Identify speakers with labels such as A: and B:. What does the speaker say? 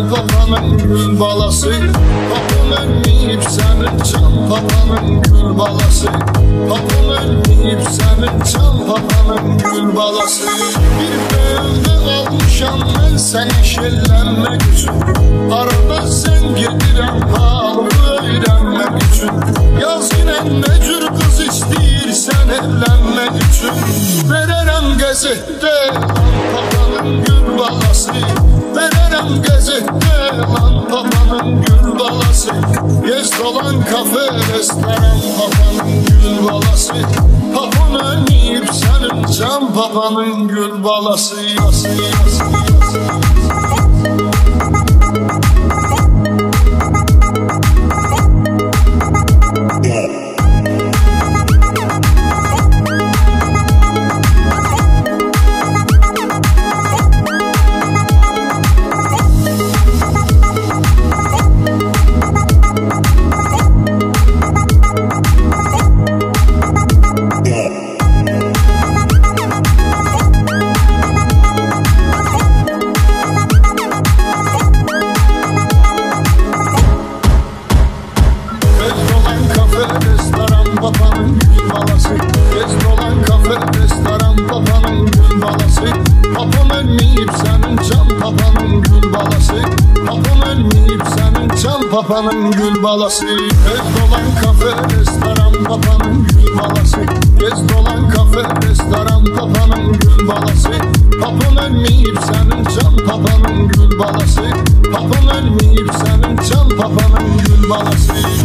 A: papanın gül balası. Papın ölmeyip senin can papanın gül balası. Papın ölmeyip senin can papanın gül balası. Bir evde almışam ben seni şellenmek için. Arada sen gedirem halımı öğrenmek için. Yaz yine ne cür kız istəyirsən evlenmek için. Vererem gazette papanın gül balası. Vererem gazette lan papanın gül balası. Gez dolan kafe restoran papanın gül balası. Papın ölmeyip senin can papanın gül balası. Papanın gül balası. Gez dolan kafe restoran papanın gül balası. Papın ölmeyip senin can papanın gül balası. Papın ölmeyip senin can papanın gül balası. Gez dolan kafe restoran papanın gül balası. Gez dolan kafe restoran papanın gül balası. Papın ölmeyip senin can papanın gül balası. Papın ölmeyip senin can papanın gül balası.